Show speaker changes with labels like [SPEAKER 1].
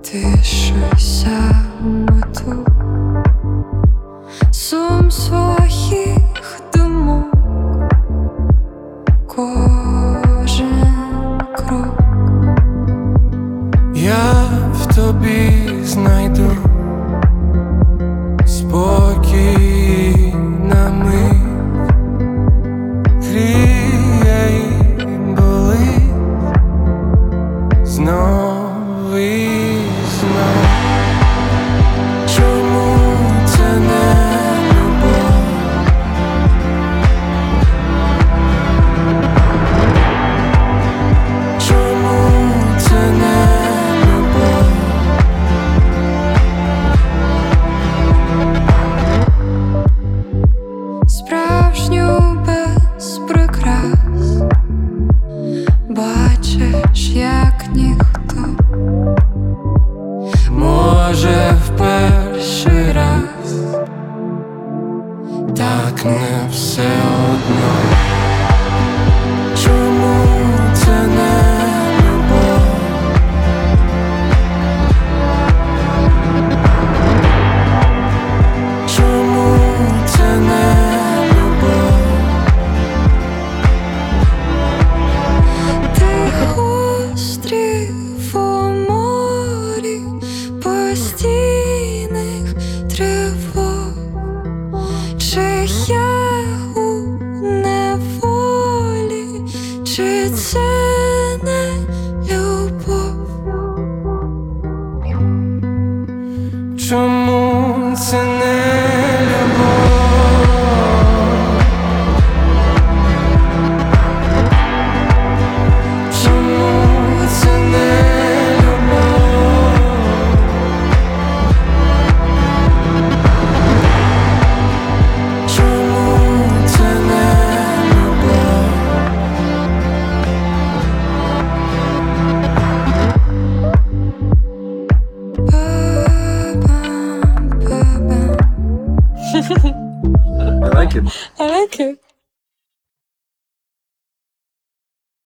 [SPEAKER 1] Тишуся мету сум своїх думок, кожен крок
[SPEAKER 2] я в тобі знайду спокій на мить, гріє і болить знов і знов. Чому це не любов? Чому це не любов?
[SPEAKER 1] справжню без прикрас, бачиш, як ніхто.
[SPEAKER 2] Може, в перший раз, так не все одно. Чому це не любов? Чому це не любов?
[SPEAKER 1] Ти острів у морі постійних тривог, чи я у неволі, чи це не любов?
[SPEAKER 2] Чому це не любов? Чому це не любов? Чому це не любов?
[SPEAKER 1] Ba-bam, ba-bam.
[SPEAKER 3] I like it.
[SPEAKER 1] I like it.